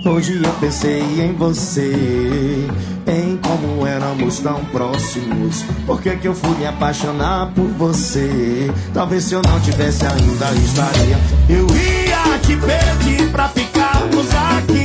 Hoje eu pensei em você, em como éramos tão próximos. Por que que eu fui me apaixonar por você? Talvez se eu não tivesse ainda estaria. Eu ia te pedir pra ficarmos aqui.